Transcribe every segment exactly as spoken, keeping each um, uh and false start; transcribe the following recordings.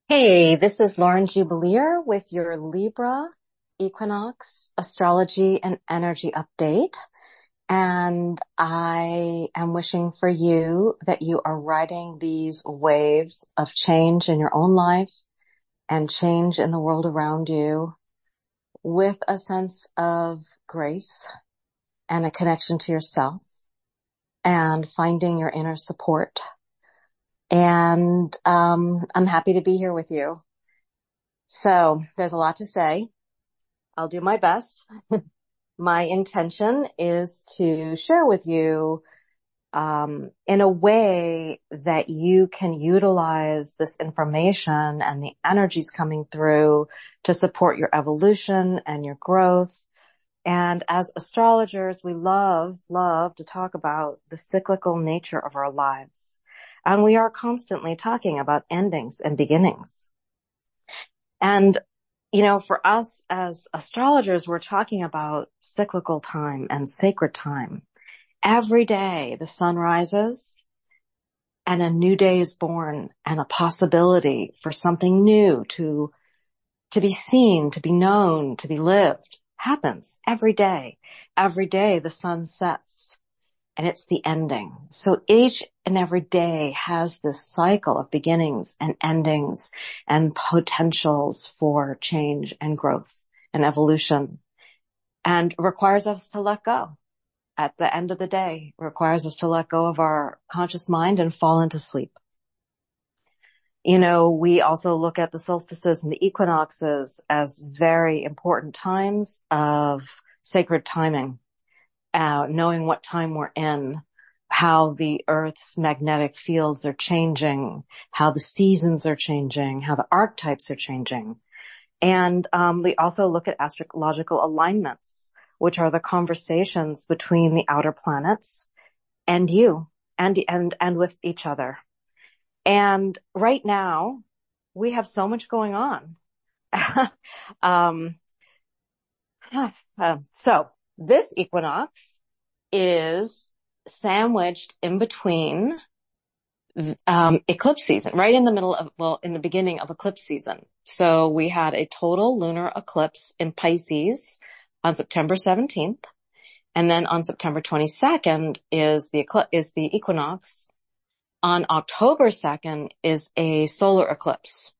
Hey, this is Lauren Jubileer with your Libra Equinox Astrology and Energy Update. And I am wishing for you that you are riding these waves of change in your own life and change in the world around you with a sense of grace and a connection to yourself and finding your inner support. And um, I'm happy to be here with you. So there's a lot to say. I'll do my best. My intention is to share with you um, in a way that you can utilize this information and the energies coming through to support your evolution and your growth. And as astrologers, we love, love to talk about the cyclical nature of our lives. And we are constantly talking about endings and beginnings. And you know, for us as astrologers, we're talking about cyclical time and sacred time. Every day the sun rises and a new day is born, and a possibility for something new to, to be seen, to be known, to be lived happens every day. Every day the sun sets and it's the ending. So each and every day has this cycle of beginnings and endings and potentials for change and growth and evolution, and requires us to let go. At the end of the day, requires us to let go of our conscious mind and fall into sleep. You know, we also look at the solstices and the equinoxes as very important times of sacred timing. Uh, knowing what time we're in, how the Earth's magnetic fields are changing, how the seasons are changing, how the archetypes are changing. And um, we also look at astrological alignments, which are the conversations between the outer planets and you, and and and with each other. And right now, we have so much going on. um, uh, so. This equinox is sandwiched in between um eclipse season, right in the middle of, well, in the beginning of eclipse season. So we had a total lunar eclipse in Pisces on September seventeenth, and then on September twenty-second is the eclipse, is the equinox. On October second is a solar eclipse.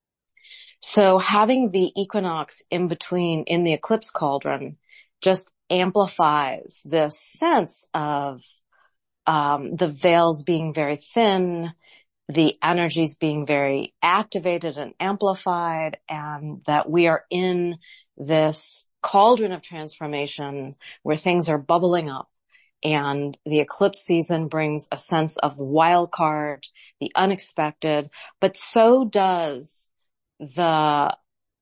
So having the equinox in between in the eclipse cauldron just amplifies this sense of um the veils being very thin, the energies being very activated and amplified, and that we are in this cauldron of transformation where things are bubbling up. And the eclipse season brings a sense of wild card, the unexpected, but so does the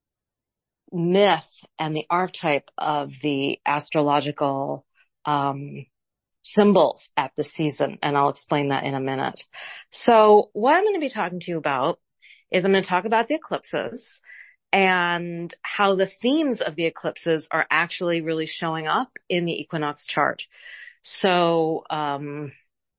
myth and the archetype of the astrological um symbols at the season, and I'll explain that in a minute. So what I'm going to be talking to you about is I'm going to talk about the eclipses and how the themes of the eclipses are actually really showing up in the equinox chart. So um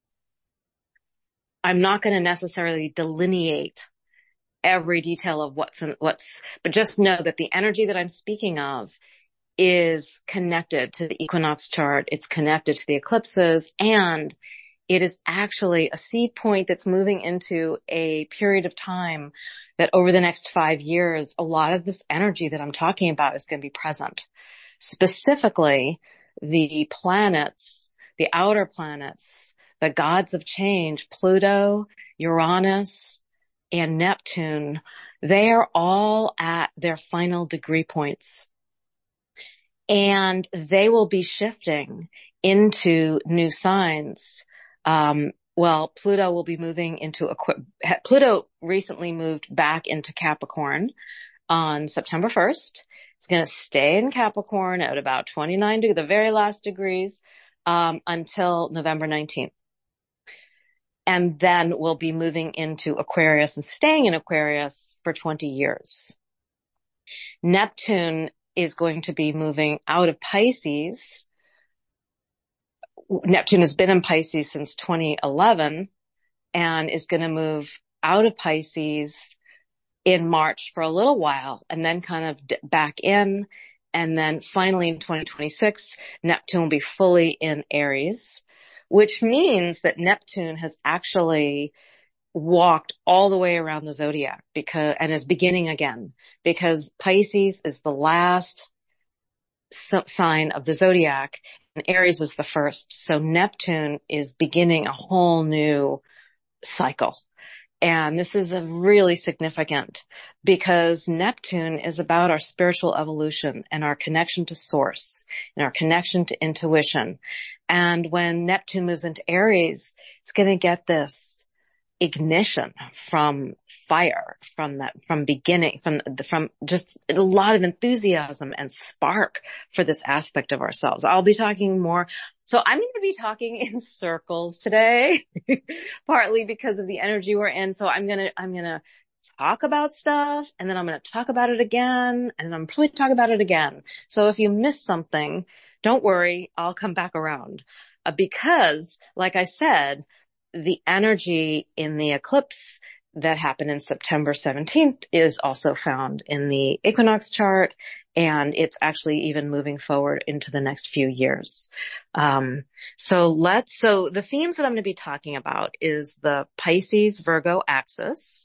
I'm not going to necessarily delineate every detail of what's in, what's, but just know that the energy that I'm speaking of is connected to the equinox chart. It's connected to the eclipses, and it is actually a seed point that's moving into a period of time that over the next five years, a lot of this energy that I'm talking about is going to be present. Specifically, the planets, the outer planets, the gods of change, Pluto, Uranus, and Neptune, they are all at their final degree points. And they will be shifting into new signs. Um, well, Pluto will be moving into, Aqu- Pluto recently moved back into Capricorn on September first. It's going to stay in Capricorn at about twenty-nine to the very last degrees, um, until November nineteenth. And then we'll be moving into Aquarius and staying in Aquarius for twenty years. Neptune is going to be moving out of Pisces. Neptune has been in Pisces since twenty eleven and is going to move out of Pisces in March for a little while and then kind of d- back in. And then finally in twenty twenty-six, Neptune will be fully in Aries, which means that Neptune has actually walked all the way around the zodiac because, and is beginning again, because Pisces is the last sign of the zodiac and Aries is the first. So Neptune is beginning a whole new cycle. And this is a really significant because Neptune is about our spiritual evolution and our connection to source and our connection to intuition. And when Neptune moves into Aries, it's going to get this ignition from fire, from that, from beginning, from, from just a lot of enthusiasm and spark for this aspect of ourselves. I'll be talking more. So I'm going to be talking in circles today, partly because of the energy we're in. So I'm going to, I'm going to talk about stuff and then I'm going to talk about it again and I'm probably talk about it again. So if you miss something, don't worry, I'll come back around. Uh, because like I said, the energy in the eclipse that happened in September seventeenth is also found in the equinox chart, and it's actually even moving forward into the next few years. Um, so let's, so the themes that I'm going to be talking about is the Pisces Virgo axis,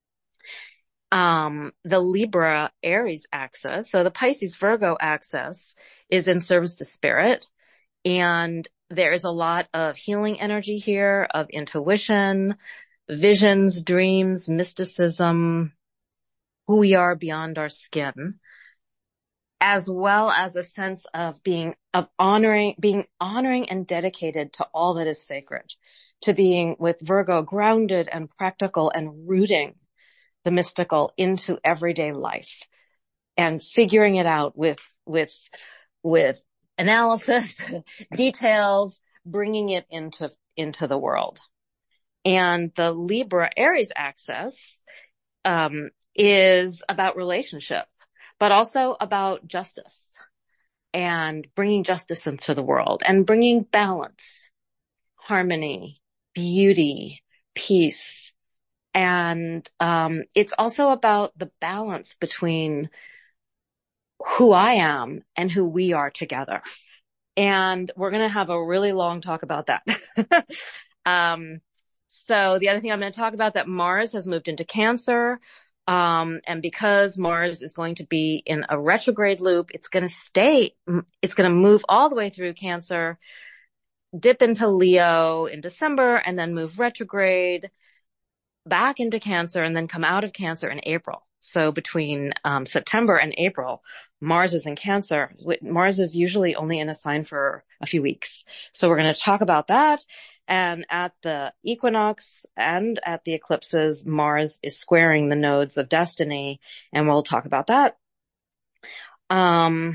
um, the Libra Aries axis. So the Pisces Virgo axis is in service to spirit, and there is a lot of healing energy here, of intuition, visions, dreams, mysticism, who we are beyond our skin, as well as a sense of being, of honoring, being honoring and dedicated to all that is sacred, to being with Virgo grounded and practical and rooting the mystical into everyday life and figuring it out with, with, with analysis, details, bringing it into, into the world. And the Libra Aries axis, um, is about relationship, but also about justice and bringing justice into the world and bringing balance, harmony, beauty, peace. And, um, it's also about the balance between who I am and who we are together. And we're going to have a really long talk about that. um, so the other thing I'm going to talk about, that Mars has moved into Cancer. Um, and because Mars is going to be in a retrograde loop, it's going to stay, it's going to move all the way through Cancer, dip into Leo in December, and then move retrograde back into Cancer, and then come out of Cancer in April. So between um, September and April, Mars is in Cancer. Mars is usually only in a sign for a few weeks. So we're going to talk about that. And at the equinox and at the eclipses, Mars is squaring the nodes of destiny, and we'll talk about that. Um,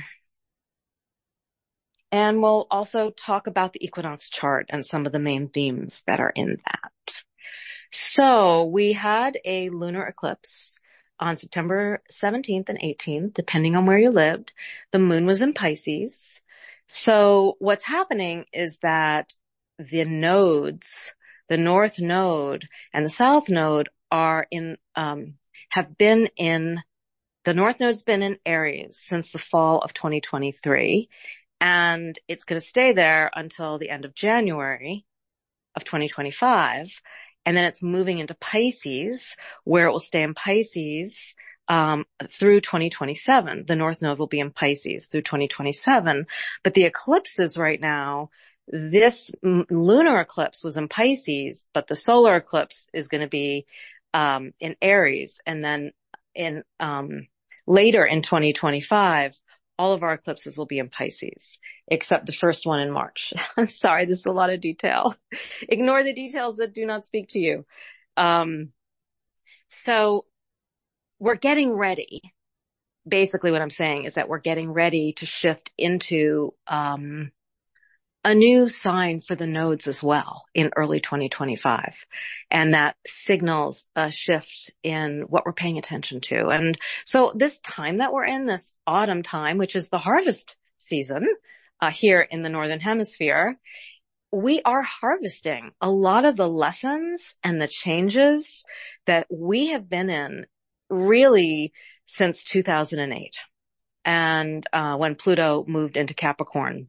and we'll also talk about the equinox chart and some of the main themes that are in that. So we had a lunar eclipse on September seventeenth and eighteenth, depending on where you lived. The moon was in Pisces. So what's happening is that the nodes, the north node and the south node are in, um, have been in, the north node's been in Aries since the fall of twenty twenty-three. And it's going to stay there until the end of January of twenty twenty-five. And then it's moving into Pisces, where it will stay in Pisces um through twenty twenty-seven. The North Node will be in Pisces through twenty twenty-seven. But the eclipses right now, this m- lunar eclipse was in Pisces, but the solar eclipse is going to be um in Aries. And then in um later in twenty twenty-five, all of our eclipses will be in Pisces, except the first one in March. I'm sorry, this is a lot of detail. Ignore the details that do not speak to you. Um, so we're getting ready. Basically what I'm saying is that we're getting ready to shift into, um, a new sign for the nodes as well in early twenty twenty-five. And that signals a shift in what we're paying attention to. And so this time that we're in, this autumn time, which is the harvest season, uh, here in the Northern Hemisphere, we are harvesting a lot of the lessons and the changes that we have been in really since two thousand eight. And, uh, when Pluto moved into Capricorn.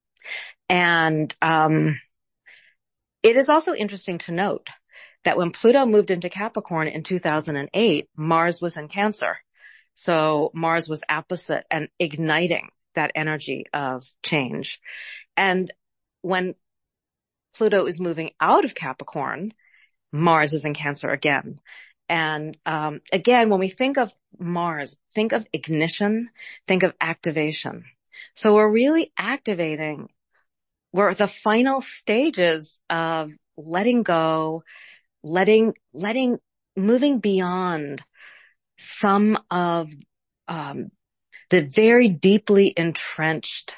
And, um, it is also interesting to note that when Pluto moved into Capricorn in two thousand eight, Mars was in Cancer. So Mars was opposite and igniting that energy of change. And when Pluto is moving out of Capricorn, Mars is in Cancer again. And um again, when we think of Mars, think of ignition, think of activation. So we're really activating, we're at the final stages of letting go, letting, letting, moving beyond some of um the very deeply entrenched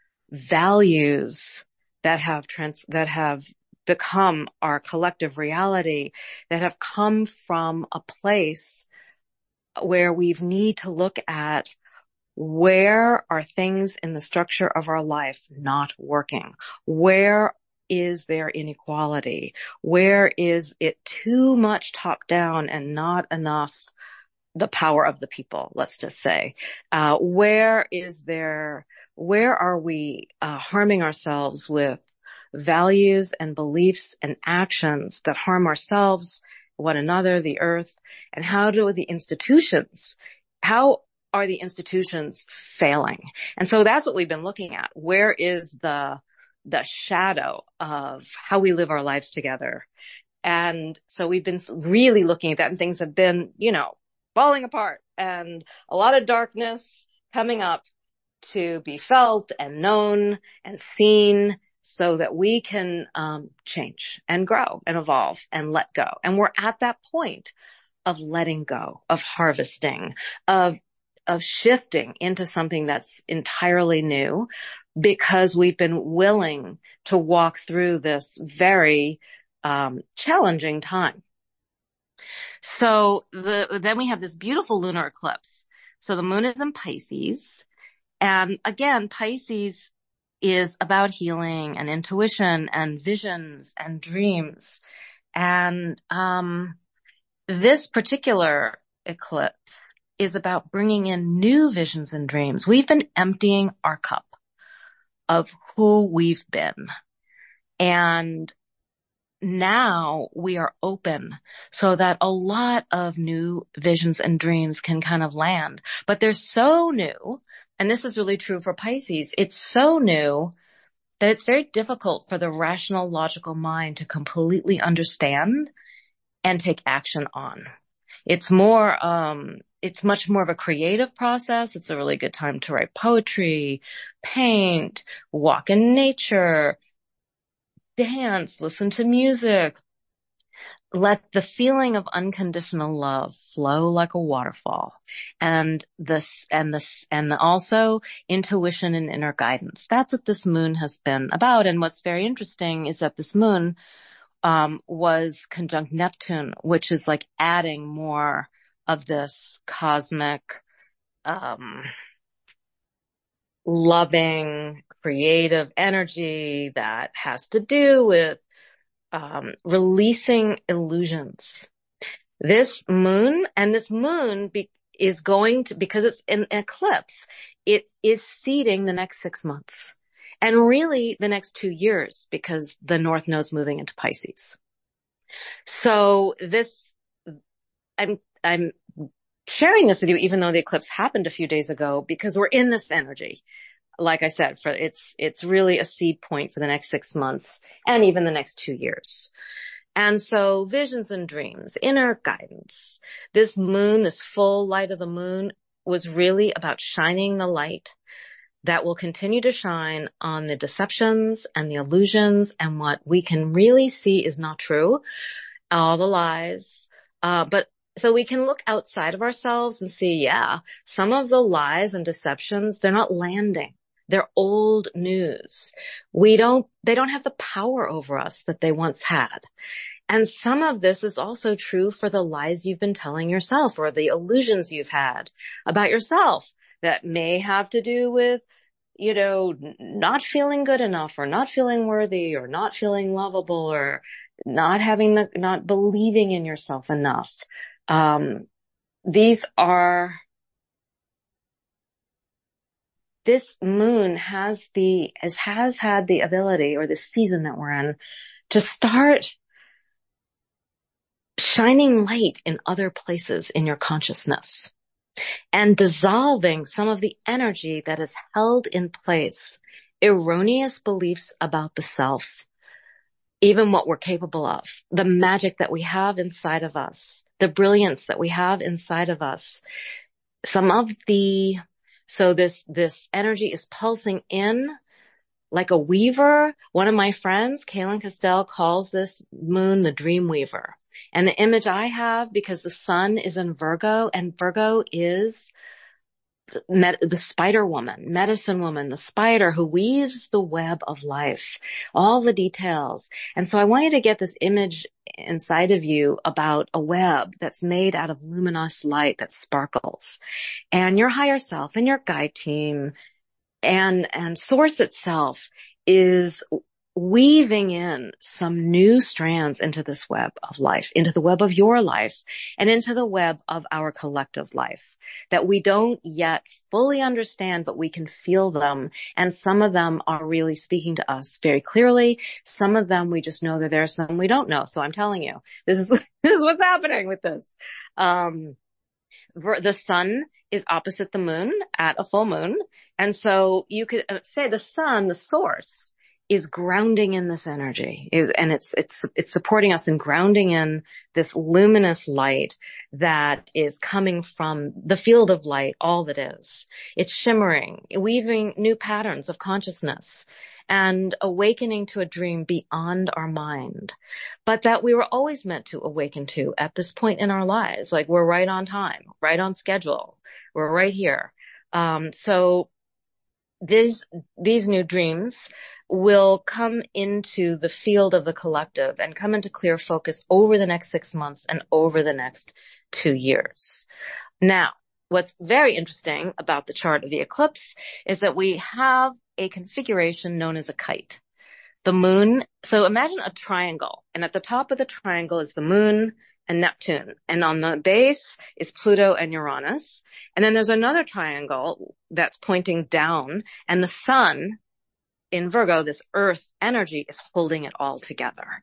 values that have trans, that have become our collective reality, that have come from a place where we need to look at where are things in the structure of our life not working? Where is there inequality? Where is it too much top down and not enough the power of the people, let's just say? Uh, where is there, where are we uh, harming ourselves with values and beliefs and actions that harm ourselves, one another, the earth? And how do the institutions, how are the institutions failing? And so that's what we've been looking at. Where is the, the shadow of how we live our lives together? And so we've been really looking at that, and things have been, you know, falling apart and a lot of darkness coming up to be felt and known and seen, so that we can um change and grow and evolve and let go. And we're at that point of letting go, of harvesting, of of shifting into something that's entirely new, because we've been willing to walk through this very um challenging time. So the then we have this beautiful lunar eclipse. So the moon is in Pisces. And again, Pisces is about healing and intuition and visions and dreams. And um this particular eclipse is about bringing in new visions and dreams. We've been emptying our cup of who we've been. And now we are open so that a lot of new visions and dreams can kind of land. But they're so new, and this is really true for Pisces, it's so new that it's very difficult for the rational, logical mind to completely understand and take action on. It's more, um, it's much more of a creative process. It's a really good time to write poetry, paint, walk in nature, dance, listen to music. Let the feeling of unconditional love flow like a waterfall. And this, and this, and also intuition and inner guidance. That's what this moon has been about. And what's very interesting is that this moon, um, was conjunct Neptune, which is like adding more of this cosmic, um, loving, creative energy that has to do with Um, releasing illusions. This moon, and this moon be, is going to, because it's an eclipse, it is seeding the next six months. And really the next two years, because the North Node's moving into Pisces. So this, I'm, I'm sharing this with you, even though the eclipse happened a few days ago, because we're in this energy. Like I said, for it's, it's really a seed point for the next six months and even the next two years. And so visions and dreams, inner guidance, this moon, this full light of the moon was really about shining the light that will continue to shine on the deceptions and the illusions and what we can really see is not true, all the lies. Uh, but so we can look outside of ourselves and see, yeah, some of the lies and deceptions, they're not landing. They're old news. We don't, they don't have the power over us that they once had. And some of this is also true for the lies you've been telling yourself, or the illusions you've had about yourself that may have to do with, you know, not feeling good enough, or not feeling worthy, or not feeling lovable, or not having the, not believing in yourself enough. Um, these are, this moon has the, has, has had the ability, or the season that we're in, to start shining light in other places in your consciousness and dissolving some of the energy that is held in place, erroneous beliefs about the self, even what we're capable of, the magic that we have inside of us, the brilliance that we have inside of us. Some of the, so this, this energy is pulsing in like a weaver. One of my friends, Kaylin Castell, calls this moon the dream weaver. And the image I have, because the sun is in Virgo, and Virgo is the, the spider woman, medicine woman, the spider who weaves the web of life, all the details. And so I want you to get this image inside of you about a web that's made out of luminous light that sparkles. And your higher self and your guide team and, and source itself is weaving in some new strands into this web of life, into the web of your life, and into the web of our collective life that we don't yet fully understand, but we can feel them. And some of them are really speaking to us very clearly. Some of them we just know that there are some we don't know. So I'm telling you, this is, this is what's happening with this. Um, the sun is opposite the moon at a full moon. And so you could say the sun, the source, is grounding in this energy, and it's, it's, it's supporting us in grounding in this luminous light that is coming from the field of light, all that is. It's shimmering, weaving new patterns of consciousness and awakening to a dream beyond our mind, but that we were always meant to awaken to at this point in our lives. Like, we're right on time, right on schedule. We're right here. Um, so these, these new dreams will come into the field of the collective and come into clear focus over the next six months and over the next two years. Now, what's very interesting about the chart of the eclipse is that we have a configuration known as a kite. The moon, so imagine a triangle, and at the top of the triangle is the moon and Neptune, and on the base is Pluto and Uranus. And then there's another triangle that's pointing down, and the sun in Virgo, this earth energy, is holding it all together.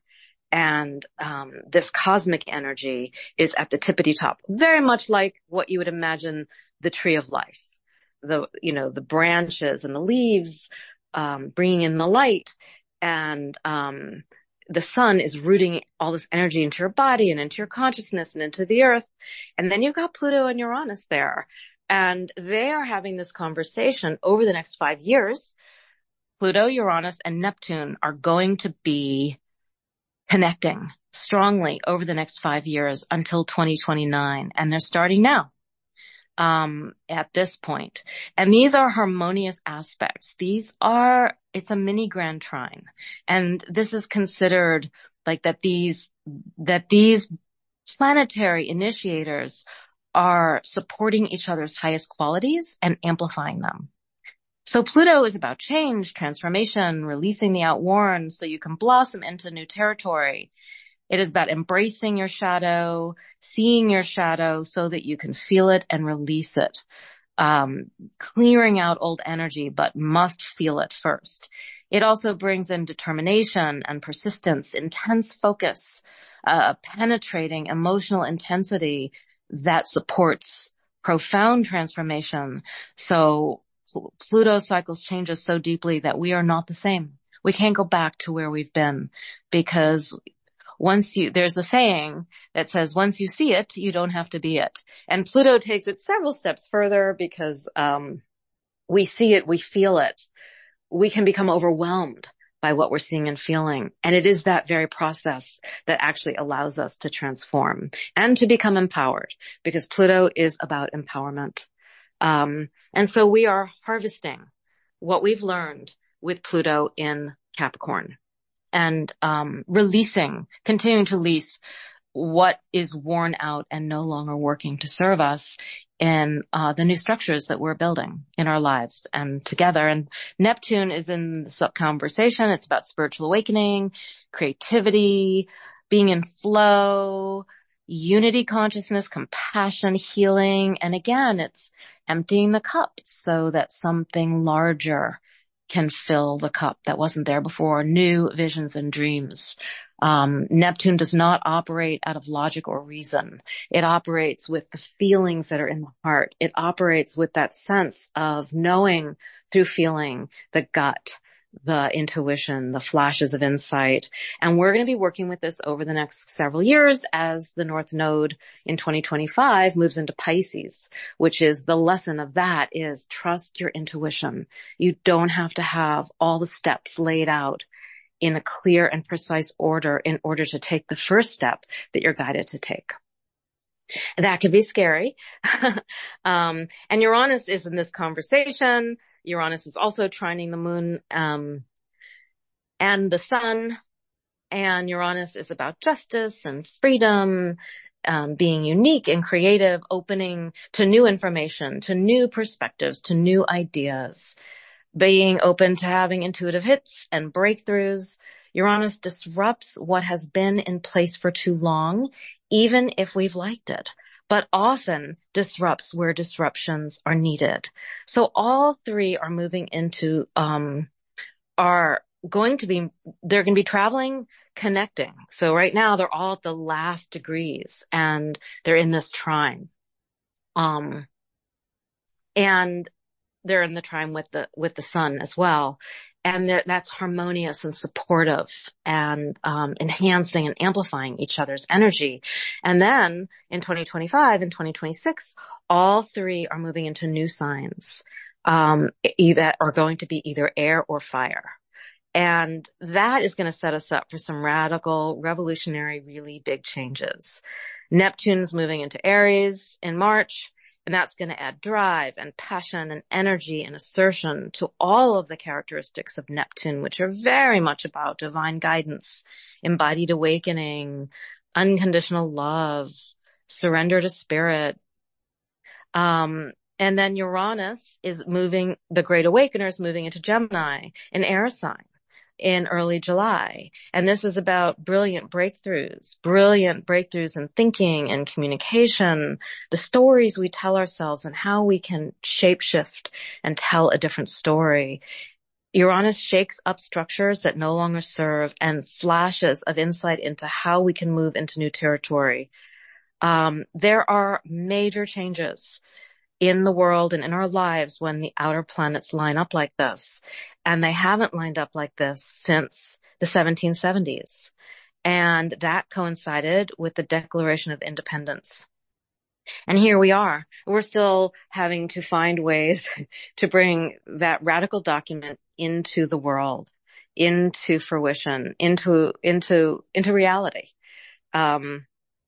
And um this cosmic energy is at the tippity top, very much like what you would imagine the tree of life. The, you know, the branches and the leaves um bringing in the light, and um the sun is rooting all this energy into your body and into your consciousness and into the earth. And then you've got Pluto and Uranus there, and they are having this conversation over the next five years. Pluto, Uranus, and Neptune are going to be connecting strongly over the next five years until twenty twenty-nine. And they're starting now, um, at this point. And these are harmonious aspects. These are, it's a mini grand trine. And this is considered like that these, that these planetary initiators are supporting each other's highest qualities and amplifying them. So Pluto is about change, transformation, releasing the outworn so you can blossom into new territory. It is about embracing your shadow, seeing your shadow so that you can feel it and release it. Um, clearing out old energy, but must feel it first. It also brings in determination and persistence, intense focus, uh, penetrating emotional intensity that supports profound transformation. So Pluto cycles changes so deeply that we are not the same. We can't go back to where we've been, because once you, there's a saying that says, once you see it, you don't have to be it. And Pluto takes it several steps further, because, um, we see it, we feel it. We can become overwhelmed by what we're seeing and feeling. And it is that very process that actually allows us to transform and to become empowered, because Pluto is about empowerment. Um, and so we are harvesting what we've learned with Pluto in Capricorn, and, um, releasing, continuing to release what is worn out and no longer working to serve us in, uh, the new structures that we're building in our lives and together. And Neptune is in this conversation. It's about spiritual awakening, creativity, being in flow, unity consciousness, compassion, healing. And again, it's emptying the cup so that something larger can fill the cup that wasn't there before, new visions and dreams. Um, Neptune does not operate out of logic or reason. It operates with the feelings that are in the heart. It operates with that sense of knowing through feeling, the gut, the intuition, the flashes of insight. And we're going to be working with this over the next several years as the North Node in twenty twenty-five moves into Pisces, which is the lesson of that is trust your intuition. You don't have to have all the steps laid out in a clear and precise order in order to take the first step that you're guided to take. That can be scary. um, and Uranus is in this conversation. Uranus is also trining the moon, um, and the sun, and Uranus is about justice and freedom, um, being unique and creative, opening to new information, to new perspectives, to new ideas, being open to having intuitive hits and breakthroughs. Uranus disrupts what has been in place for too long, even if we've liked it, but often disrupts where disruptions are needed. So all three are moving into, um, are going to be, they're going to be traveling, connecting. So right now they're all at the last degrees and they're in this trine. Um, and they're in the trine with the, with the sun as well. And that's harmonious and supportive and, um, enhancing and amplifying each other's energy. And then in twenty twenty-five and twenty twenty-six, all three are moving into new signs, um, that are going to be either air or fire. And that is going to set us up for some radical, revolutionary, really big changes. Neptune's moving into Aries in March. And that's going to add drive and passion and energy and assertion to all of the characteristics of Neptune, which are very much about divine guidance, embodied awakening, unconditional love, surrender to spirit. Um, and then Uranus is moving, the Great Awakener is moving into Gemini, an air sign, in early July. And this is about brilliant breakthroughs, brilliant breakthroughs in thinking and communication, the stories we tell ourselves and how we can shapeshift and tell a different story. Uranus shakes up structures that no longer serve and flashes of insight into how we can move into new territory. Um, there are major changes in the world and in our lives when the outer planets line up like this. And they haven't lined up like this since the seventeen seventies. And that coincided with the Declaration of Independence. And here we are. We're still having to find ways to bring that radical document into the world, into fruition, into, into, into reality. Um,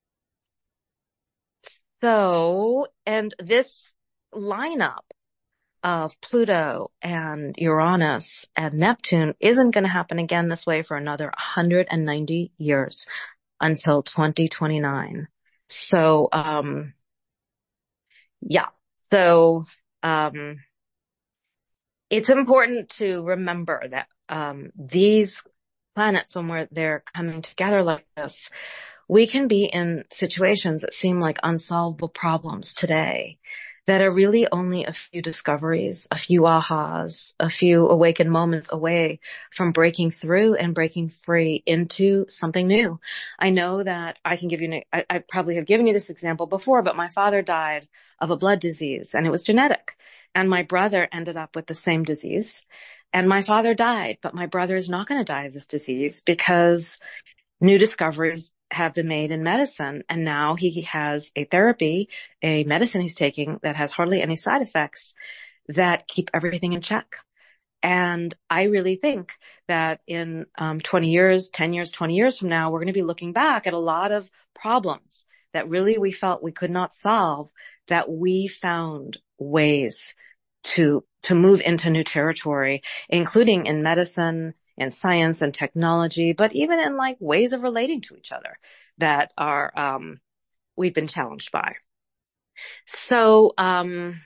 so, and this lineup of Pluto and Uranus and Neptune isn't going to happen again this way for another one hundred ninety years until twenty twenty-nine. So, um, yeah. So, um, it's important to remember that, um, these planets, when we're, they're coming together like this, we can be in situations that seem like unsolvable problems today that are really only a few discoveries, a few ahas, a few awakened moments away from breaking through and breaking free into something new. I know that I can give you, I, I probably have given you this example before, but my father died of a blood disease and it was genetic. And my brother ended up with the same disease. And my father died, but my brother is not going to die of this disease because new discoveries have been made in medicine. And now he has a therapy, a medicine he's taking that has hardly any side effects that keep everything in check. And I really think that in um, twenty years, ten years, twenty years from now, we're going to be looking back at a lot of problems that really we felt we could not solve, that we found ways to, to move into new territory, including in medicine, in science and technology, but even in like ways of relating to each other that are, um, we've been challenged by. So, um,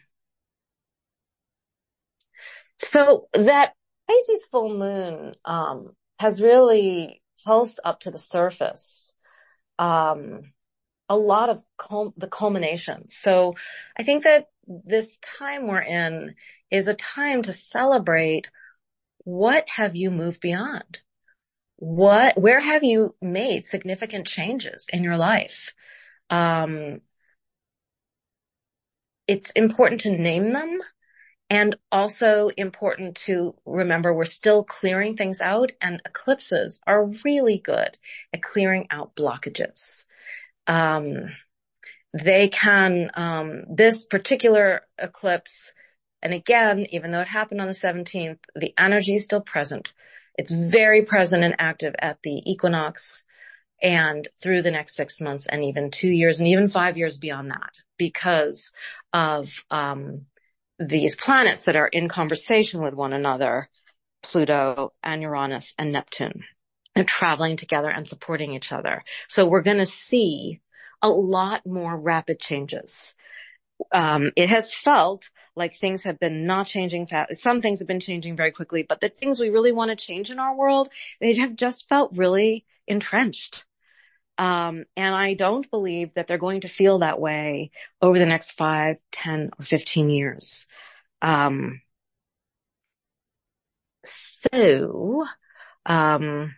so that Pisces full moon, um, has really pulsed up to the surface, um, a lot of cul- the culmination. So I think that this time we're in is a time to celebrate what have you moved beyond? What, where have you made significant changes in your life? Um, it's important to name them and also important to remember we're still clearing things out, and eclipses are really good at clearing out blockages. Um, they can, um, this particular eclipse, and again, even though it happened on the seventeenth, the energy is still present. It's very present and active at the equinox and through the next six months and even two years and even five years beyond that, because of, um, these planets that are in conversation with one another, Pluto and Uranus and Neptune. They're traveling together and supporting each other. So we're going to see a lot more rapid changes. Um, it has felt like things have been not changing fast. Some things have been changing very quickly, but the things we really want to change in our world, they have just felt really entrenched. Um, and I don't believe that they're going to feel that way over the next five, ten, or fifteen years. Um, so, um,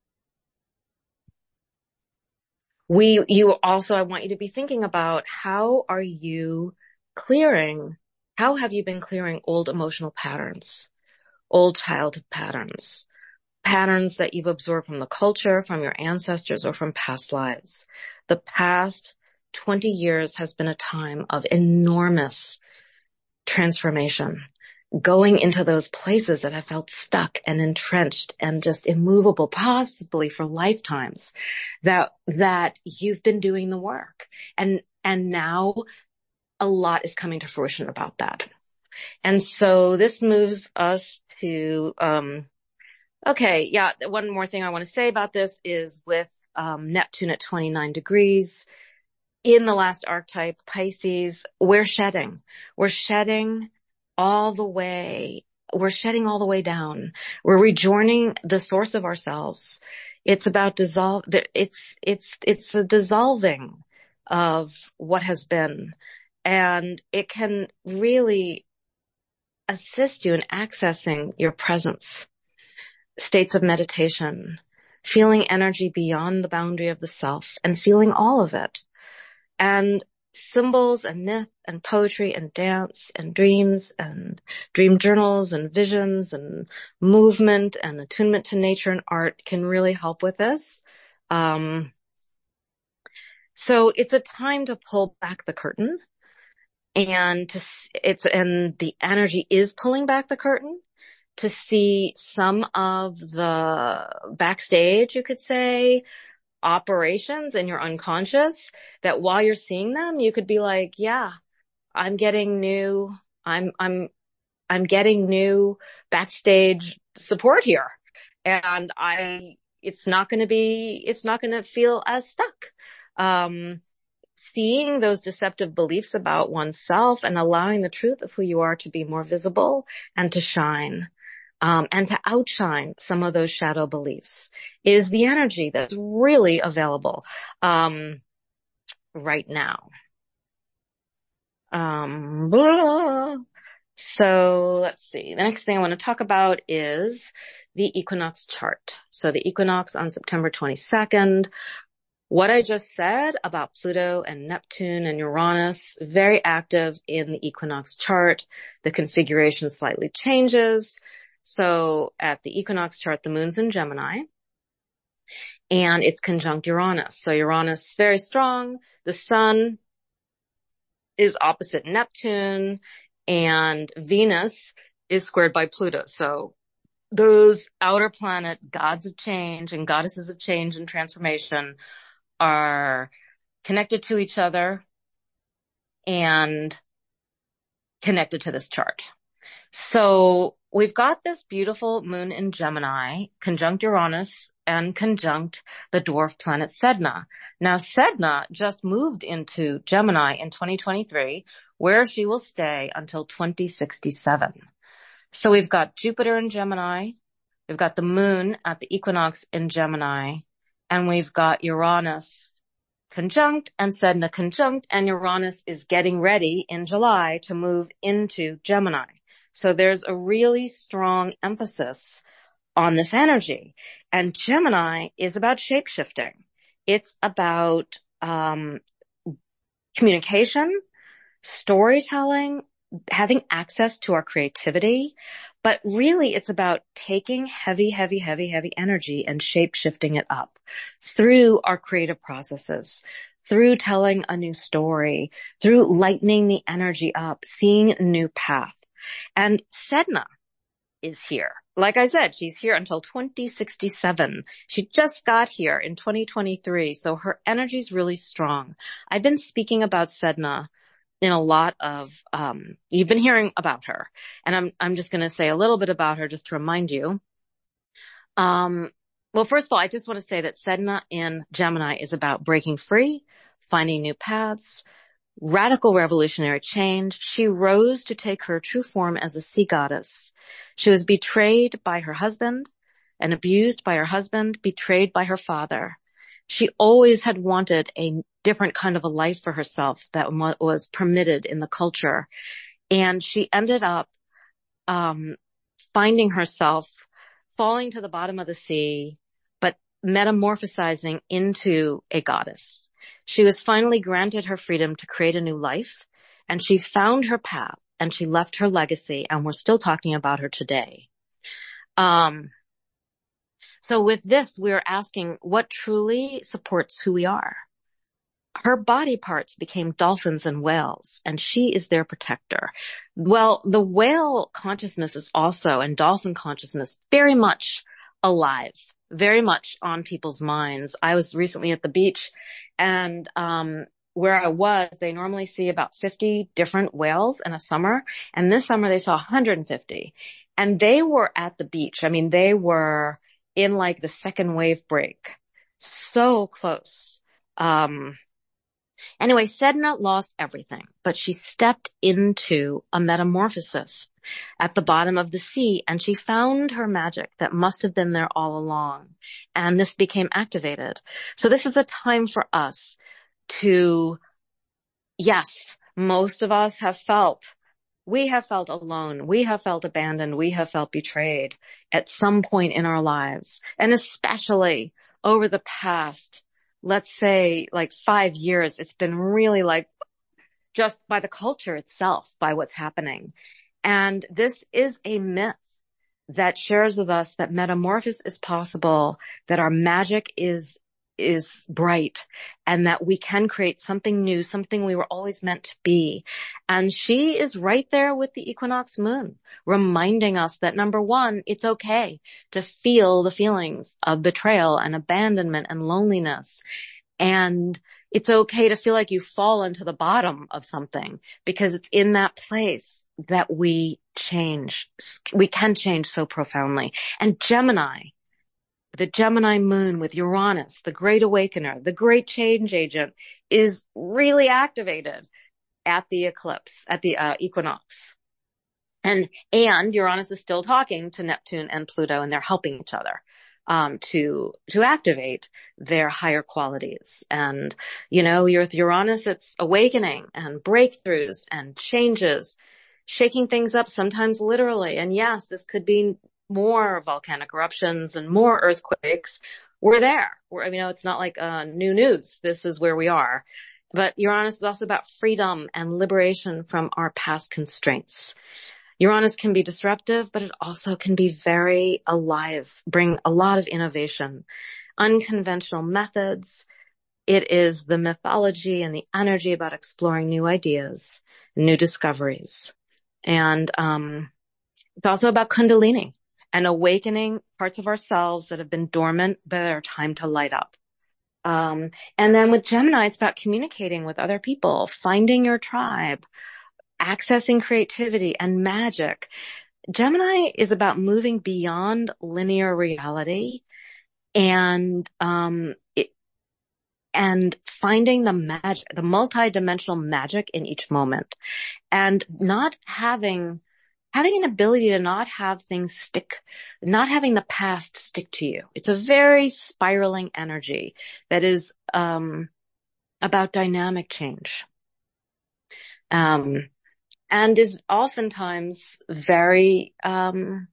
we, you also, I want you to be thinking about how are you clearing, how have you been clearing old emotional patterns, old childhood patterns, patterns that you've absorbed from the culture, from your ancestors, or from past lives. The past twenty years has been a time of enormous transformation, going into those places that have felt stuck and entrenched and just immovable, possibly for lifetimes, that, that you've been doing the work. And, and now a lot is coming to fruition about that. And so this moves us to, um, okay, yeah, one more thing I want to say about this is with, um, Neptune at twenty-nine degrees in the last archetype, Pisces, we're shedding. We're shedding all the way. We're shedding all the way down. We're rejoining the source of ourselves. It's about dissolve. It's, it's, it's the dissolving of what has been. And it can really assist you in accessing your presence, states of meditation, feeling energy beyond the boundary of the self and feeling all of it. And symbols and myth and poetry and dance and dreams and dream journals and visions and movement and attunement to nature and art can really help with this. Um, so it's a time to pull back the curtain, and to, it's, and the energy is pulling back the curtain to see some of the backstage, you could say, operations in your unconscious, that while you're seeing them, you could be like, yeah, I'm getting new, I'm, I'm, I'm getting new backstage support here. And I, it's not going to be, it's not going to feel as stuck. Um, seeing those deceptive beliefs about oneself and allowing the truth of who you are to be more visible and to shine. Um, and to outshine some of those shadow beliefs is the energy that's really available, um, right now. Um, blah. So let's see. The next thing I want to talk about is the equinox chart. So the equinox on September twenty-second. What I just said about Pluto and Neptune and Uranus, very active in the equinox chart. The configuration slightly changes. So at the equinox chart, the moon's in Gemini and it's conjunct Uranus. So Uranus is very strong. The sun is opposite Neptune and Venus is squared by Pluto. So those outer planet gods of change and goddesses of change and transformation are connected to each other and connected to this chart. So we've got this beautiful moon in Gemini, conjunct Uranus and conjunct the dwarf planet Sedna. Now Sedna just moved into Gemini in twenty twenty-three, where she will stay until twenty sixty-seven. So we've got Jupiter in Gemini, we've got the moon at the equinox in Gemini, and we've got Uranus conjunct and Sedna conjunct, and Uranus is getting ready in July to move into Gemini. So there's a really strong emphasis on this energy. And Gemini is about shape-shifting. It's about um communication, storytelling, having access to our creativity. But really, it's about taking heavy, heavy, heavy, heavy energy and shape-shifting it up through our creative processes, through telling a new story, through lightening the energy up, seeing a new path. And Sedna is here. Like I said, she's here until twenty sixty-seven. She just got here in twenty twenty-three, so her energy is really strong. I've been speaking about Sedna in a lot of, um, you've been hearing about her. And I'm, I'm just going to say a little bit about her just to remind you. Um, well, first of all, I just want to say that Sedna in Gemini is about breaking free, finding new paths, radical revolutionary change. She rose to take her true form as a sea goddess. She was betrayed by her husband and abused by her husband, betrayed by her father. She always had wanted a different kind of a life for herself that was permitted in the culture. And she ended up um finding herself falling to the bottom of the sea, but metamorphosizing into a goddess. She was finally granted her freedom to create a new life, and she found her path, and she left her legacy, and we're still talking about her today. Um, so with this, we're asking what truly supports who we are. Her body parts became dolphins and whales, and she is their protector. Well, the whale consciousness is also, and dolphin consciousness, very much alive, very much on people's minds. I was recently at the beach, and um where I was, they normally see about fifty different whales in a summer, and this summer they saw one hundred fifty. And they were at the beach. I mean, they were in like the second wave break. So close. Um Anyway, Sedna lost everything, but she stepped into a metamorphosis at the bottom of the sea, and she found her magic that must have been there all along. And this became activated. So this is a time for us to, yes, most of us have felt, we have felt alone, we have felt abandoned, we have felt betrayed at some point in our lives. And especially over the past, let's say like five years, it's been really like just by the culture itself, by what's happening. And this is a myth that shares with us that metamorphosis is possible, that our magic is is bright, and that we can create something new, something we were always meant to be. And she is right there with the equinox moon, reminding us that number one, it's okay to feel the feelings of betrayal and abandonment and loneliness. And it's okay to feel like you fall into the bottom of something, because it's in that place that we change. We can change so profoundly. And Gemini, the Gemini moon with Uranus, the great awakener, the great change agent, is really activated at the eclipse, at the uh, equinox. And, and Uranus is still talking to Neptune and Pluto, and they're helping each other, um, to, to activate their higher qualities. And, you know, with Uranus, it's awakening and breakthroughs and changes, shaking things up, sometimes literally. And yes, this could be more volcanic eruptions and more earthquakes. We're there. We're, I mean, you know, it's not like uh, new news. This is where we are. But Uranus is also about freedom and liberation from our past constraints. Uranus can be disruptive, but it also can be very alive, bring a lot of innovation, unconventional methods. It is the mythology and the energy about exploring new ideas, new discoveries. And um it's also about Kundalini and awakening parts of ourselves that have been dormant, but are time to light up. Um, and then with Gemini, it's about communicating with other people, finding your tribe, accessing creativity and magic. Gemini is about moving beyond linear reality and, um, it, and finding the magic, the multidimensional magic in each moment, and not having having an ability to not have things stick, not having the past stick to you. It's a very spiraling energy that is, um, about dynamic change. Um, and is oftentimes very, um,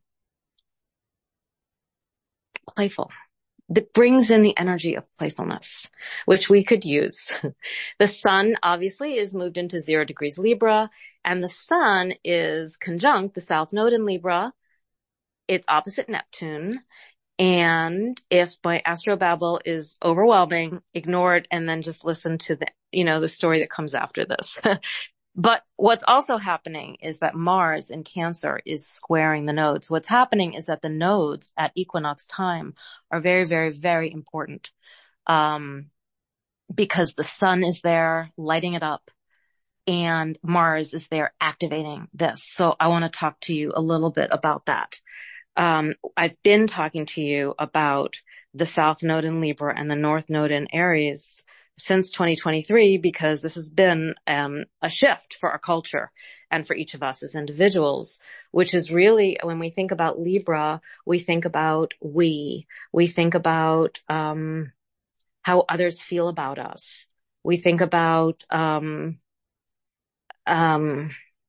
playful. That brings in the energy of playfulness, which we could use. The sun obviously is moved into zero degrees Libra, and the sun is conjunct the south node in Libra. It's opposite Neptune. And if my astrobabble is overwhelming, ignore it and then just listen to the, you know, the story that comes after this. But what's also happening is that Mars in Cancer is squaring the nodes. What's happening is that the nodes at equinox time are very, very, very important. Um, because the sun is there lighting it up and Mars is there activating this. So I want to talk to you a little bit about that. Um, I've been talking to you about the South Node in Libra and the North Node in Aries since twenty twenty-three, because this has been um, a shift for our culture and for each of us as individuals, which is really, when we think about Libra, we think about we, we think about um, how others feel about us. We think about um, um,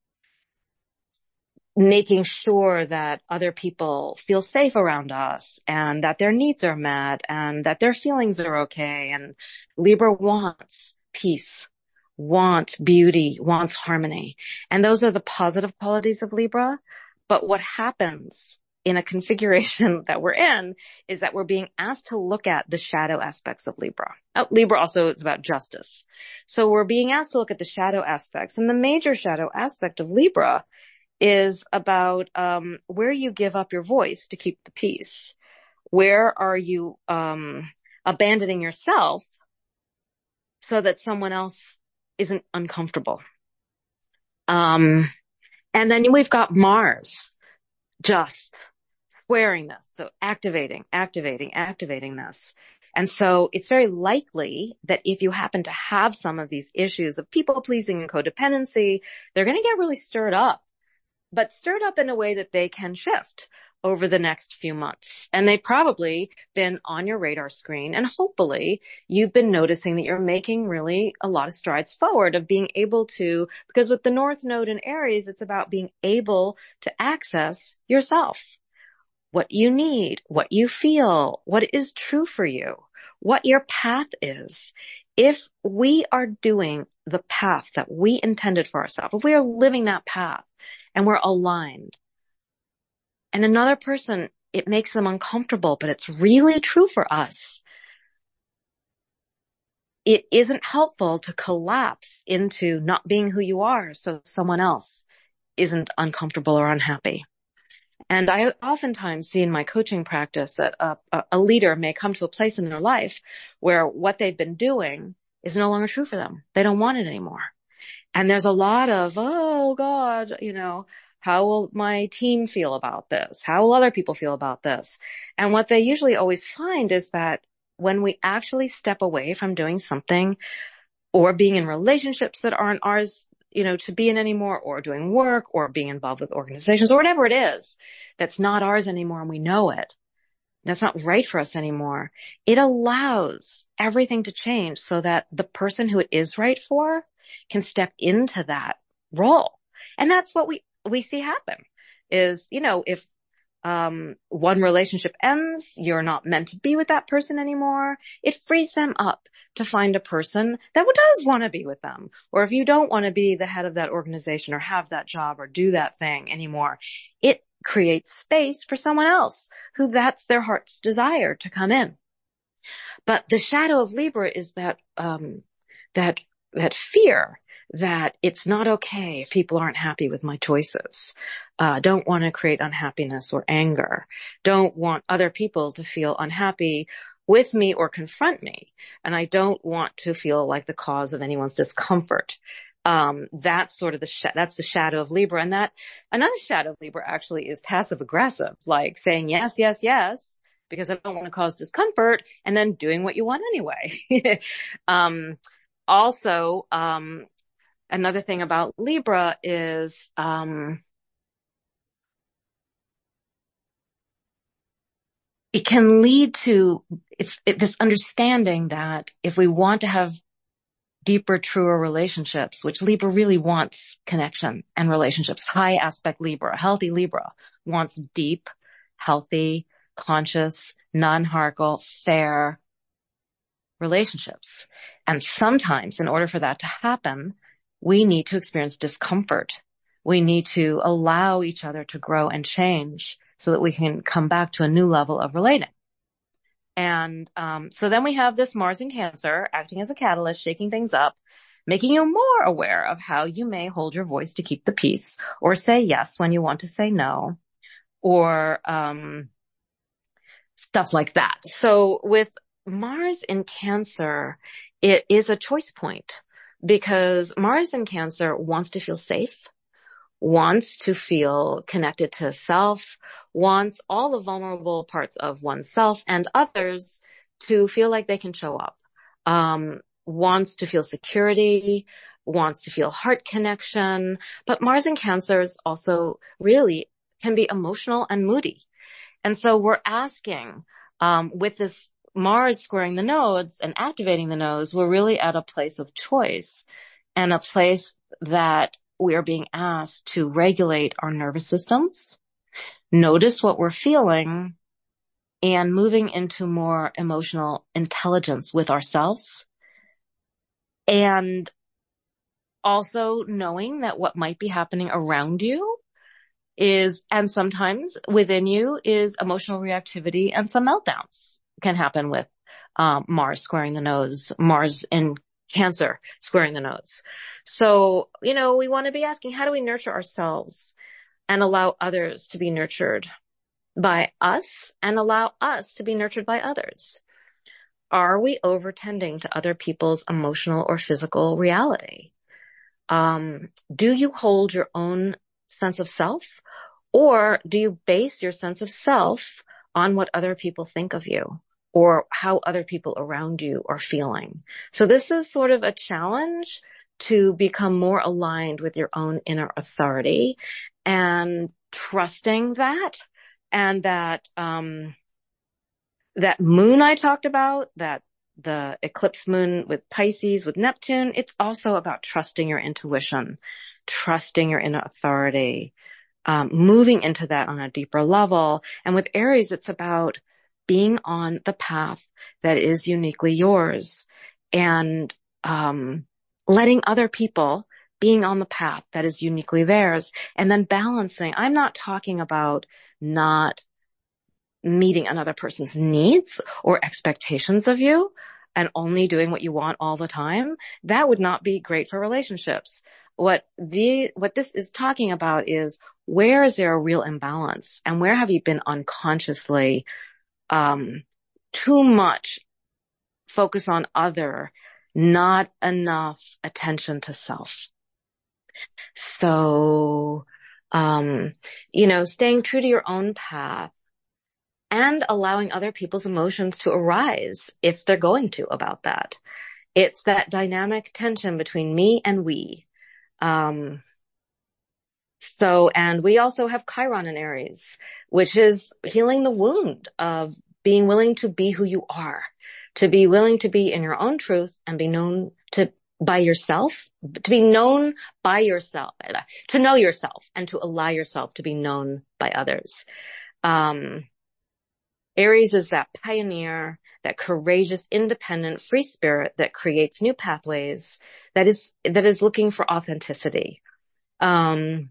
making sure that other people feel safe around us and that their needs are met and that their feelings are okay. And Libra wants peace, wants beauty, wants harmony. And those are the positive qualities of Libra. But what happens in a configuration that we're in is that we're being asked to look at the shadow aspects of Libra. Oh, Libra also is about justice. So we're being asked to look at the shadow aspects. And the major shadow aspect of Libra is about um where you give up your voice to keep the peace. Where are you um abandoning yourself so that someone else isn't uncomfortable? Um and then we've got Mars just squaring this. So activating, activating, activating this. And so it's very likely that if you happen to have some of these issues of people pleasing and codependency, they're going to get really stirred up. But stirred up in a way that they can shift over the next few months. And they've probably been on your radar screen. And hopefully you've been noticing that you're making really a lot of strides forward of being able to, because with the North Node in Aries, it's about being able to access yourself, what you need, what you feel, what is true for you, what your path is. If we are doing the path that we intended for ourselves, if we are living that path, and we're aligned. And another person, it makes them uncomfortable, but it's really true for us. It isn't helpful to collapse into not being who you are so someone else isn't uncomfortable or unhappy. And I oftentimes see in my coaching practice that a, a leader may come to a place in their life where what they've been doing is no longer true for them. They don't want it anymore. And there's a lot of, oh God, you know, how will my team feel about this? How will other people feel about this? And what they usually always find is that when we actually step away from doing something or being in relationships that aren't ours, you know, to be in anymore, or doing work or being involved with organizations or whatever it is that's not ours anymore and we know it, that's not right for us anymore, it allows everything to change so that the person who it is right for can step into that role. And that's what we, we see happen is, you know, if, um, one relationship ends, you're not meant to be with that person anymore. It frees them up to find a person that does want to be with them. Or if you don't want to be the head of that organization or have that job or do that thing anymore, it creates space for someone else who that's their heart's desire to come in. But the shadow of Libra is that, um, that that fear that it's not okay if people aren't happy with my choices. Uh, don't want to create unhappiness or anger. Don't want other people to feel unhappy with me or confront me. And I don't want to feel like the cause of anyone's discomfort. Um, that's sort of the, sh- that's the shadow of Libra. And that another shadow of Libra actually is passive aggressive, like saying yes, yes, yes, because I don't want to cause discomfort, and then doing what you want anyway. um, Also, um, another thing about Libra is, um, it can lead to it's it, this understanding that if we want to have deeper, truer relationships, which Libra really wants connection and relationships. High aspect Libra, healthy Libra wants deep, healthy, conscious, non-hierarchical, fair relationships. And sometimes in order for that to happen, we need to experience discomfort. We need to allow each other to grow and change so that we can come back to a new level of relating. And um so then we have this Mars in Cancer acting as a catalyst, shaking things up, making you more aware of how you may hold your voice to keep the peace, or say yes when you want to say no, or um stuff like that. So with Mars in Cancer, it is a choice point, because Mars in Cancer wants to feel safe, wants to feel connected to self, wants all the vulnerable parts of oneself and others to feel like they can show up, um, wants to feel security, wants to feel heart connection. But Mars in Cancer is also really can be emotional and moody. And so we're asking, um, with this Mars squaring the nodes and activating the nodes, we're really at a place of choice and a place that we are being asked to regulate our nervous systems, notice what we're feeling, and moving into more emotional intelligence with ourselves. And also knowing that what might be happening around you is, and sometimes within you, is emotional reactivity, and some meltdowns can happen with um, Mars squaring the nodes, Mars in Cancer squaring the nodes. So, you know, we want to be asking, how do we nurture ourselves and allow others to be nurtured by us and allow us to be nurtured by others? Are we overtending to other people's emotional or physical reality? Um, do you hold your own sense of self, or do you base your sense of self on what other people think of you or how other people around you are feeling? So this is sort of a challenge to become more aligned with your own inner authority and trusting that, and that, um, that moon I talked about, that the eclipse moon with Pisces, with Neptune, it's also about trusting your intuition, trusting your inner authority, um, moving into that on a deeper level. And with Aries, it's about being on the path that is uniquely yours, and um, letting other people being on the path that is uniquely theirs, and then balancing. I'm not talking about not meeting another person's needs or expectations of you and only doing what you want all the time. That would not be great for relationships. What the, what this is talking about is, where is there a real imbalance, and where have you been unconsciously, um, too much focus on other, not enough attention to self. So, um, you know, staying true to your own path and allowing other people's emotions to arise if they're going to about that. It's that dynamic tension between me and we. Um, so, and we also have Chiron in Aries, which is healing the wound of being willing to be who you are, to be willing to be in your own truth and be known to by yourself, to be known by yourself, to know yourself and to allow yourself to be known by others. Um, Aries is that pioneer, that courageous, independent, free spirit that creates new pathways, that is, that is looking for authenticity. Um,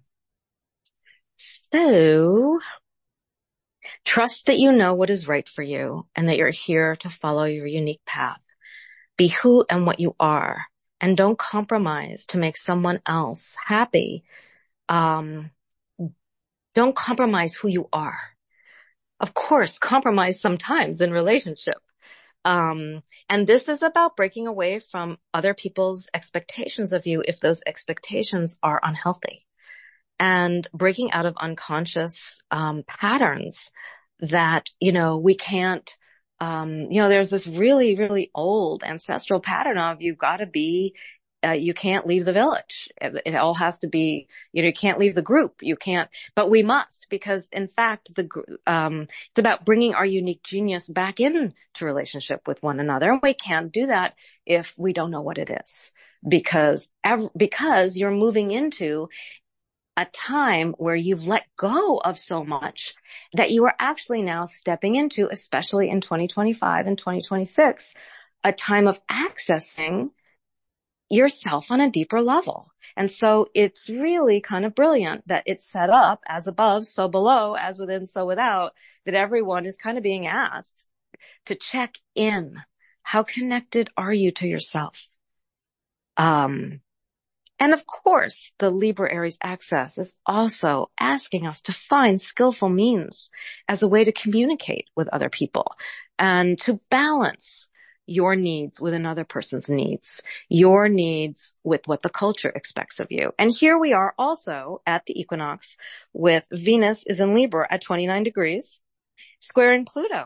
so trust that you know what is right for you and that you're here to follow your unique path. Be who and what you are, and don't compromise to make someone else happy. Um, don't compromise who you are. Of course, compromise sometimes in relationship. Um, and this is about breaking away from other people's expectations of you if those expectations are unhealthy, and breaking out of unconscious, um, patterns that, you know, we can't, um, you know, there's this really, really old ancestral pattern of, you've got to be Uh, you can't leave the village. It, it all has to be, you know, you can't leave the group. You can't, but we must, because in fact, the, um, it's about bringing our unique genius back into relationship with one another. And we can't do that if we don't know what it is, because, because you're moving into a time where you've let go of so much that you are actually now stepping into, especially in twenty twenty-five and twenty twenty-six, a time of accessing yourself on a deeper level. And so it's really kind of brilliant that it's set up as above, so below, as within, so without, that everyone is kind of being asked to check in. How connected are you to yourself? Um, and of course, the Libra Aries axis is also asking us to find skillful means as a way to communicate with other people and to balance your needs with another person's needs, your needs with what the culture expects of you. And here we are also at the equinox with Venus is in Libra at twenty-nine degrees, squaring Pluto.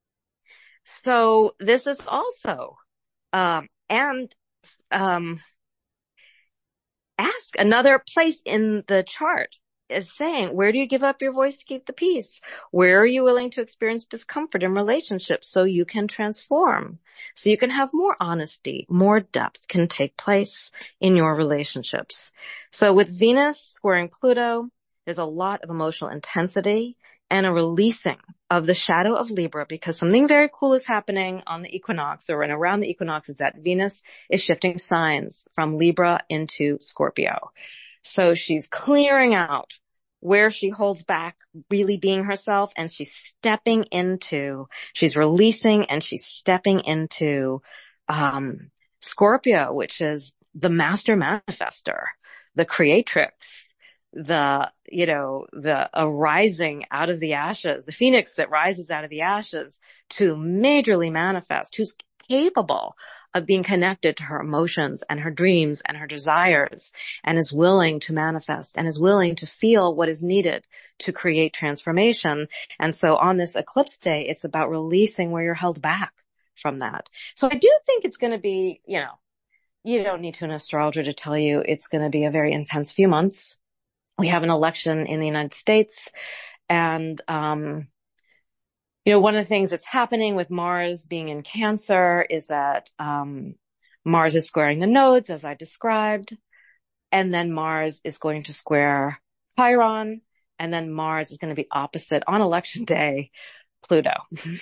So this is also, um, and, um, ask another place in the chart is saying, where do you give up your voice to keep the peace? Where are you willing to experience discomfort in relationships so you can transform, so you can have more honesty, more depth can take place in your relationships? So with Venus squaring Pluto, there's a lot of emotional intensity and a releasing of the shadow of Libra, because something very cool is happening on the equinox, or in around the equinox, is that Venus is shifting signs from Libra into Scorpio. So she's clearing out where she holds back really being herself, and she's stepping into, she's releasing and she's stepping into, um, Scorpio, which is the master manifester, the creatrix, the, you know, the arising out of the ashes, the phoenix that rises out of the ashes to majorly manifest, who's capable of being connected to her emotions and her dreams and her desires, and is willing to manifest and is willing to feel what is needed to create transformation. And so on this eclipse day, it's about releasing where you're held back from that. So I do think it's going to be, you know, you don't need to an astrologer to tell you it's going to be a very intense few months. We have an election in the United States, and, um, you know, one of the things that's happening with Mars being in Cancer is that, um, Mars is squaring the nodes, as I described, and then Mars is going to square Chiron, and then Mars is going to be opposite on election day, Pluto.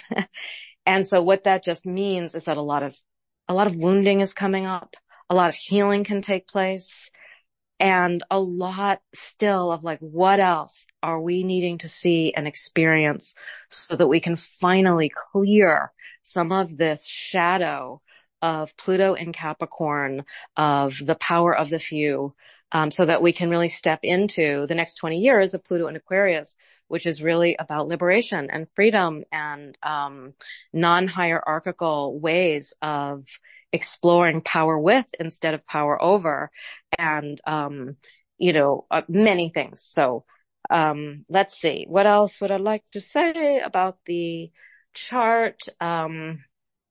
And so what that just means is that a lot of, a lot of wounding is coming up, a lot of healing can take place, and a lot still of like, what else are we needing to see and experience so that we can finally clear some of this shadow of Pluto in Capricorn, of the power of the few, um, so that we can really step into the next twenty years of Pluto in Aquarius, which is really about liberation and freedom and, um, non-hierarchical ways of exploring power with instead of power over, and, um, you know, uh, many things. So, um, let's see. What else would I like to say about the chart? Um,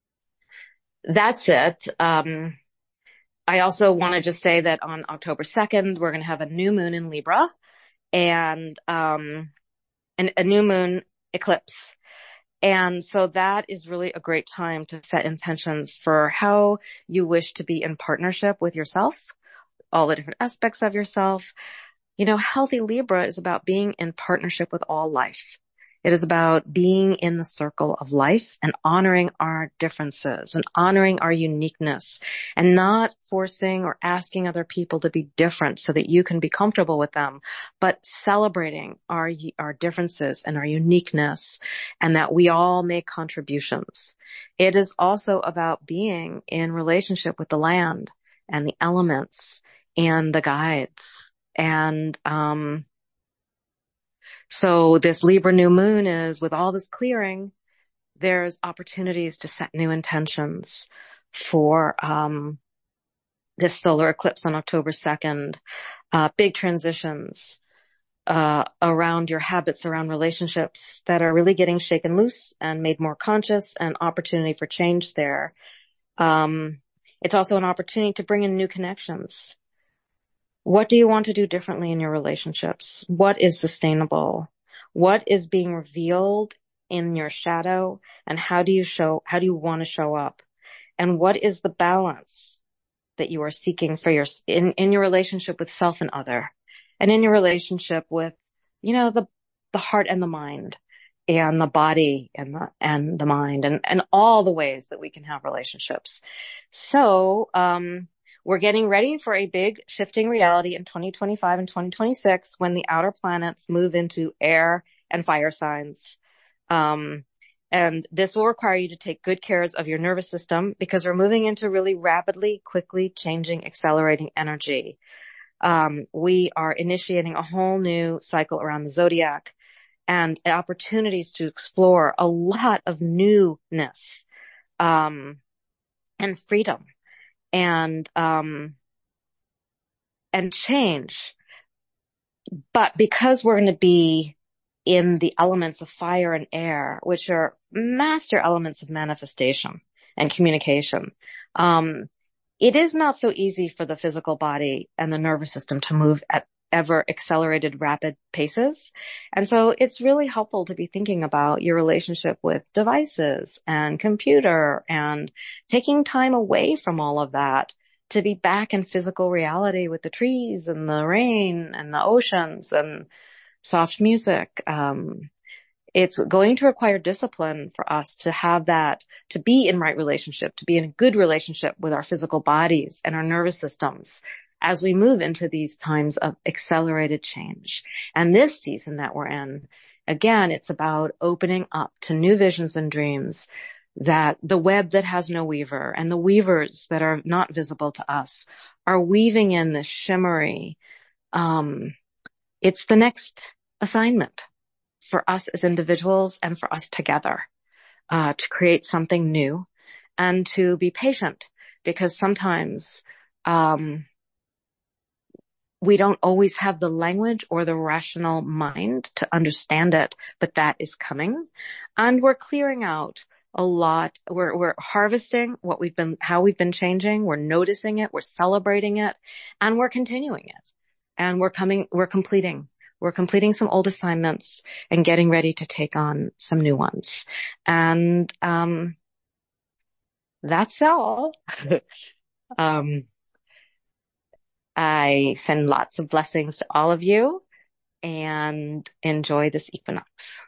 that's it. Um, I also want to just say that on October second, we're going to have a new moon in Libra, and, um, an, a new moon eclipse. And so that is really a great time to set intentions for how you wish to be in partnership with yourself, all the different aspects of yourself. You know, healthy Libra is about being in partnership with all life. It is about being in the circle of life and honoring our differences and honoring our uniqueness, and not forcing or asking other people to be different so that you can be comfortable with them, but celebrating our, our differences and our uniqueness, and that we all make contributions. It is also about being in relationship with the land and the elements and the guides. And, um, so this Libra new moon is, with all this clearing, there's opportunities to set new intentions for, um, this solar eclipse on October second, uh, big transitions, uh, around your habits, around relationships that are really getting shaken loose and made more conscious, and opportunity for change there. Um, It's also an opportunity to bring in new connections. What do you want to do differently in your relationships? What is sustainable? What is being revealed in your shadow? And how do you show, how do you want to show up? And what is the balance that you are seeking for your, in, in your relationship with self and other, and in your relationship with, you know, the, the heart and the mind, and the body and the, and the mind, and, and all the ways that we can have relationships. So, um, we're getting ready for a big shifting reality in twenty twenty-five and twenty twenty-six when the outer planets move into air and fire signs. Um, and this will require you to take good care of your nervous system, because we're moving into really rapidly, quickly changing, accelerating energy. Um, we are initiating a whole new cycle around the zodiac, and opportunities to explore a lot of newness, um, and freedom, and, um, and change. But because we're going to be in the elements of fire and air, which are master elements of manifestation and communication, um, it is not so easy for the physical body and the nervous system to move at ever accelerated, rapid paces. And so it's really helpful to be thinking about your relationship with devices and computer, and taking time away from all of that to be back in physical reality with the trees and the rain and the oceans and soft music. Um, it's going to require discipline for us to have that, to be in right relationship, to be in a good relationship with our physical bodies and our nervous systems as we move into these times of accelerated change. And this season that we're in, again, it's about opening up to new visions and dreams, that the web that has no weaver and the weavers that are not visible to us are weaving in this shimmery, um, it's the next assignment for us as individuals and for us together, uh, to create something new and to be patient, because sometimes, um, we don't always have the language or the rational mind to understand it, but that is coming. And we're clearing out a lot. We're, we're harvesting what we've been, how we've been changing. We're noticing it. We're celebrating it, and we're continuing it. And we're coming, we're completing, we're completing some old assignments and getting ready to take on some new ones. And, um, that's all. um, I send lots of blessings to all of you, and enjoy this equinox.